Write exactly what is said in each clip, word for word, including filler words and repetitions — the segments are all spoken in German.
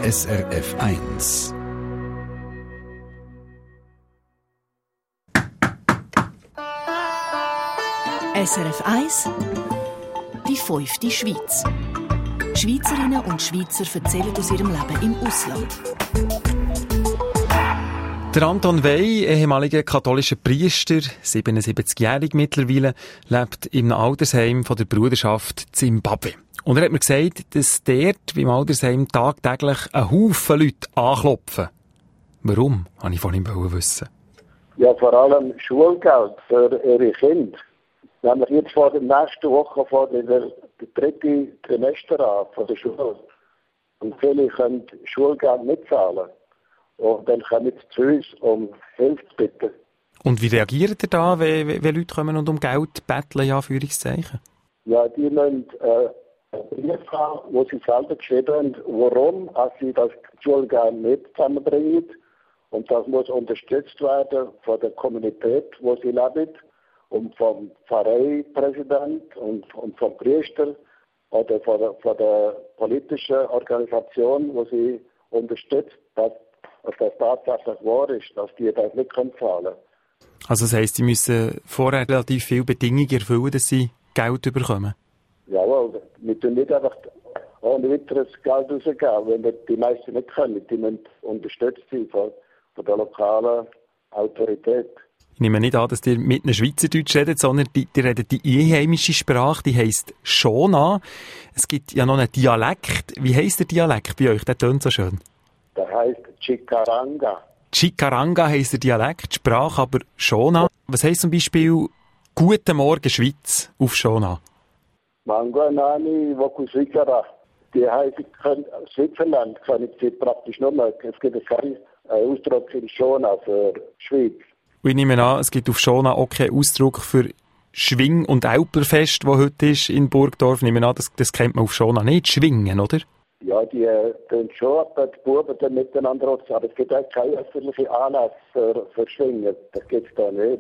S R F eins. S R F eins, die fünfte Schweiz. Schweizerinnen und Schweizer erzählen aus ihrem Leben im Ausland. Der Anton Wey, ehemaliger katholischer Priester, siebenundsiebzigjährig mittlerweile, lebt im Altersheim von der Bruderschaft Zimbabwe. Und er hat mir gesagt, dass dort, wie im Altersheim, tagtäglich ein Haufen Leute anklopfen. Warum, wollte ich von ihm wissen. Ja, vor allem Schulgeld für ihre Kinder. Nämlich jetzt vor der nächsten Woche vor der, der dritte Trimester an von der Schule. Und viele können Schulgeld nicht zahlen. Und dann kommen sie zu uns um Hilfe zu bitten. Und wie reagiert ihr da, wenn, wenn Leute kommen und um Geld betteln, ja, Anführungszeichen? Ja, die müssen äh, einen Brief haben, wo sie selber geschrieben haben, warum sie das Schulgeld nicht zusammenbringen. Und das muss unterstützt werden von der Kommunität, wo sie leben, und vom Pfarreipräsident und, und vom Priester oder von der, von der politischen Organisation, wo sie unterstützt, dass, dass das tatsächlich wahr ist, dass die das nicht zahlen können. Also das heisst, sie müssen vorher relativ viele Bedingungen erfüllen, dass sie Geld bekommen? Jawohl, wir tun nicht einfach ohne weiteres Geld rausgeben, wenn die meisten nicht können. Die müssen unterstützt sein von, von der lokalen Autorität. Ich nehme nicht an, dass ihr mit einem Schweizerdeutsch redet, sondern die, die redet die einheimische Sprache, die heisst Shona. Es gibt ja noch einen Dialekt. Wie heisst der Dialekt bei euch? Der tönt so schön. Der heisst Chikaranga. Chikaranga heisst der Dialekt, Sprache aber Shona. Was heisst zum Beispiel «Guten Morgen Schweiz» auf Shona? Manguanani Wokuswikara. Die heisst, Switzerland können sie praktisch nur mehr. Es gibt keinen Ausdruck in Shona für Schweiz. Und ich nehme an, es gibt auf Shona auch keinen Ausdruck für Schwing- und Älplerfest, das heute ist in Burgdorf. Ich nehme an, das, das kennt man auf Shona nicht. Schwingen, oder? Ja, die tun schon, aber die Buben dann miteinander rutschen. Aber es gibt auch keine öffentliche Anlass für, für Schwingen. Das gibt es da nicht.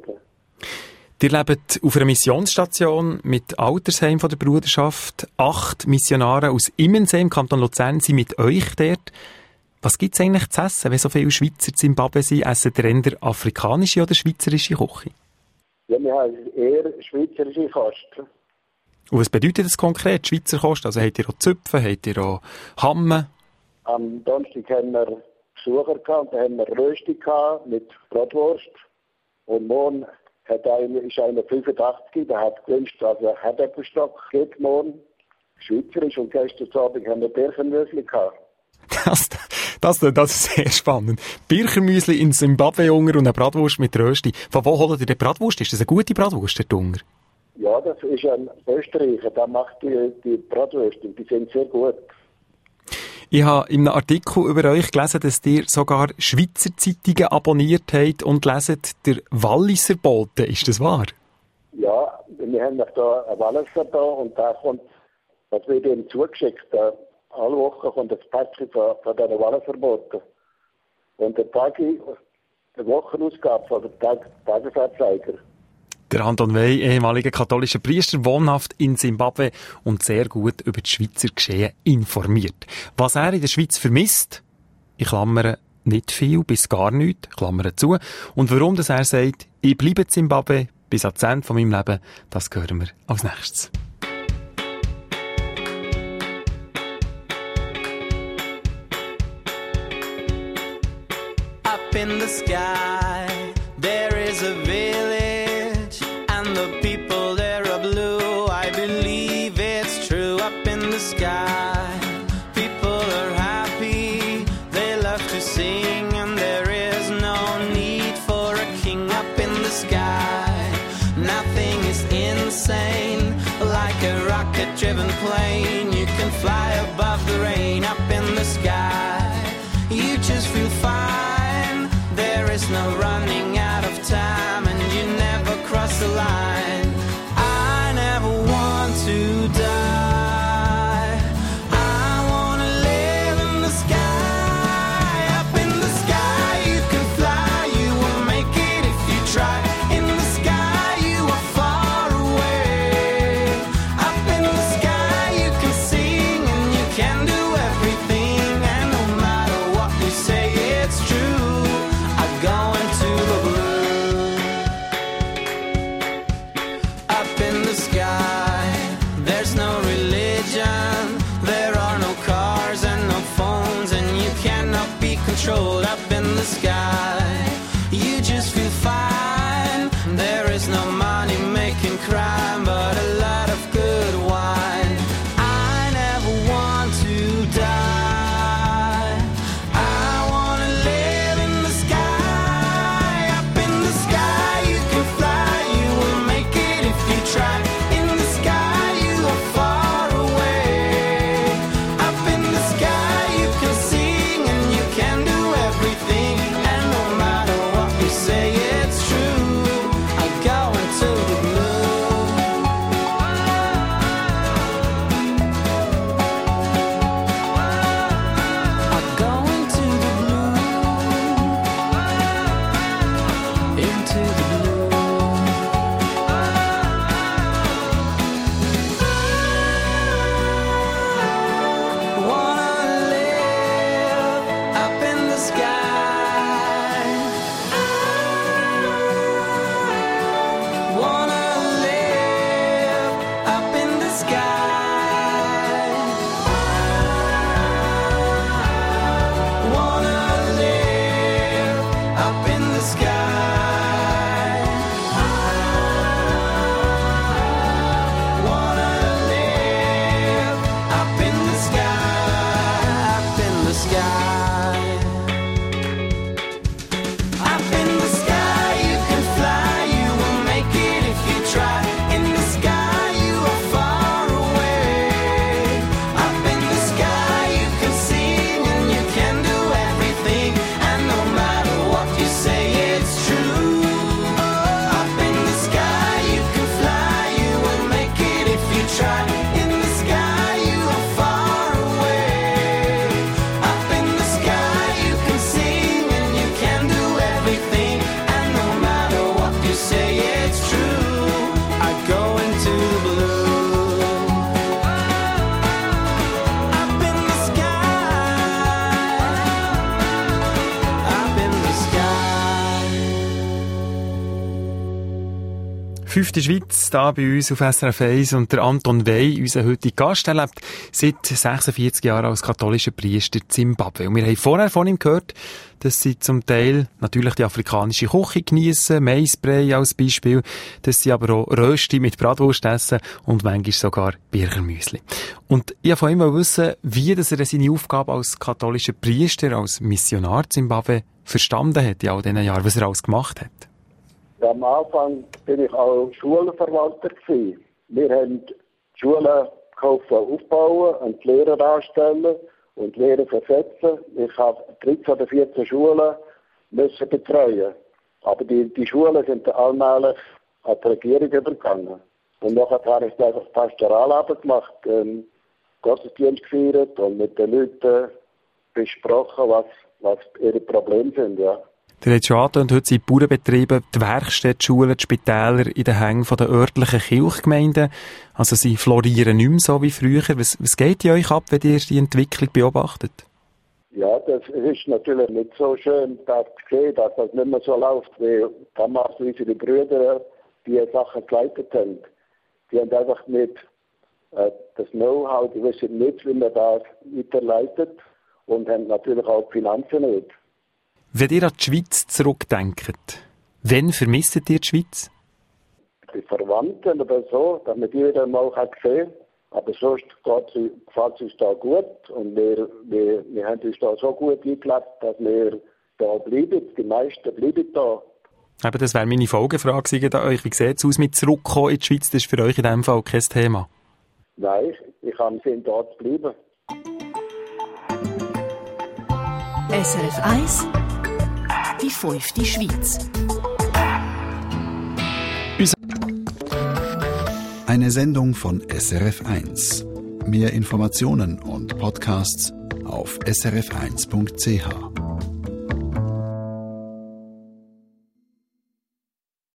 Ihr lebt auf einer Missionsstation mit Altersheim von der Bruderschaft. Acht Missionare aus Immensee im Kanton Luzern sind mit euch dort. Was gibt es eigentlich zu essen, wenn so viele Schweizer in Zimbabwe sind? Essen ihr eher afrikanische oder schweizerische Küche? Ja, wir haben eher schweizerische Kost. Und was bedeutet das konkret, Schweizer Kost? Also habt ihr auch Zöpfe, habt ihr auch Hamme? Am Donnerstag haben wir Besucher gehabt, da haben wir Rösti gehabt mit Bratwurst. Und morgen hat einer, ist einer fünfundachtzig, der hat gewünscht, dass er Herdäpfelstock geht morgen. Schweizerisch. Und gestern Abend haben wir Birchenmüsli gehabt. Das, das, das ist sehr spannend. Birchermüsli in Zimbabwe und eine Bratwurst mit Rösti. Von wo holt ihr die Bratwurst? Ist das eine gute Bratwurst, der Unger? Ja, das ist ein Österreicher, der macht die, die Bratwurst und die sind sehr gut. Ich habe in einem Artikel über euch gelesen, dass ihr sogar Schweizer Zeitungen abonniert habt und leset der Walliser Bote. Ist das wahr? Ja, wir haben noch da einen Walliser da und da kommt, das wird ihm zugeschickt. Da, alle Wochen kommt das Päckchen von, von diesen Walliser Boten. Und der Tag, die Wochenausgabe von der Tag, Tagesanzeiger. Der Anton Wey, ehemaliger katholischer Priester, wohnhaft in Zimbabwe und sehr gut über das Schweizer Geschehen informiert. Was er in der Schweiz vermisst, ich klammere nicht viel bis gar nichts, klammere zu. Und warum dass er sagt, ich bleibe in Zimbabwe bis ans Ende von meinem Leben, das hören wir als nächstes. Up in the sky, there is a village, and the people there are blue. I believe it's true. Up in the sky, people are happy, they love to sing, and there is no need for a king. Up in the sky, nothing is insane, like a rocket-driven plane. You can fly above the rain. Up in the sky, you just feel fine. There is no running out of time, and you never cross the line. I never want to die. I want to live in the sky. Up in the sky you can fly. You will make it if you try. In the sky you are far away. Up in the sky you can sing, and you can do everything. And no matter controlled up in the sky. You just feel fine. There is no money making crime, but a lot of good wine. I never want to die. I wanna live in the sky. Up in the sky you can fly. You will make it if you try. In the sky you are far away. Up in the sky you can sing and you can do everything. And no matter what you say, it's true. I go into the blue. I go into the blue. Into the blue. Wanna live up in the sky. Wanna live up in the sky. Wanna live up in the sky. Wanna live up in the sky. Up in the sky. Up in the sky you can fly. You will make it if you try. In the sky you are far away. Up in the sky you can sing and you can do everything. And no matter what you say, it's true. Up in the sky you can fly. You will make it if you try. In the sky you are far away. Up in the sky you can sing and you can do everything. And no matter what you say, it's true. I go into the blue. Up in the sky. Up in the sky. Fünfte Schweiz, da bei uns auf S R F eins. Und der Anton Wey, unser heutiger Gast, der lebt seit sechsundvierzig Jahren als katholischer Priester in Zimbabwe. Und wir haben vorher von ihm gehört, dass sie zum Teil natürlich die afrikanische Küche geniessen, Maisbrei als Beispiel, dass sie aber auch Rösti mit Bratwurst essen und manchmal sogar Birchermüsli. Und ich wollte von ihm wissen, wie dass er seine Aufgabe als katholischer Priester, als Missionar in Zimbabwe verstanden hat in all diesen Jahren, was er alles gemacht hat. Am Anfang bin ich auch Schulverwalter gewesen. Wir haben die Schulen geholfen aufbauen und die Lehrer anstellen und die Lehrer versetzen. Ich habe dreizehn oder vierzehn Schulen müssen betreuen. Aber die, die Schulen sind dann allmählich an die Regierung übergegangen. Und nachher habe ich einfach Pastoralarbeit gemacht, ähm, Gottesdienst gefeiert und mit den Leuten besprochen, was, was ihre Probleme sind, ja. Der hat schon angetönt, heute sind die Bauernbetriebe, die Werkstätten, die Schulen, die Spitäler in den Hängen der örtlichen Kirchgemeinden. Also sie florieren nicht mehr so wie früher. Was, was geht in euch ab, wenn ihr die Entwicklung beobachtet? Ja, das ist natürlich nicht so schön, das zu sehen, dass das nicht mehr so läuft, wie damals unsere Brüder die Sachen geleitet haben. Die haben einfach nicht äh, das Know-how, die wissen nicht, wie man das weiterleitet und haben natürlich auch die Finanzen nicht. Wenn ihr an die Schweiz zurückdenkt, wann vermisst ihr die Schweiz? Die Verwandten oder so, dass man die wieder mal sehen kann. Aber sonst gefällt es uns da gut und wir, wir, wir haben uns da so gut eingelebt, dass wir da bleiben. Die meisten bleiben da. Eben, das wäre meine Folgefrage an euch. Wie sieht es aus mit zurückkommen in die Schweiz? Das ist für euch in diesem Fall kein Thema. Nein, ich habe im Sinn, da zu bleiben. S R F eins, die fünfte Schweiz. Eine Sendung von S R F eins. Mehr Informationen und Podcasts auf s r f eins punkt c h.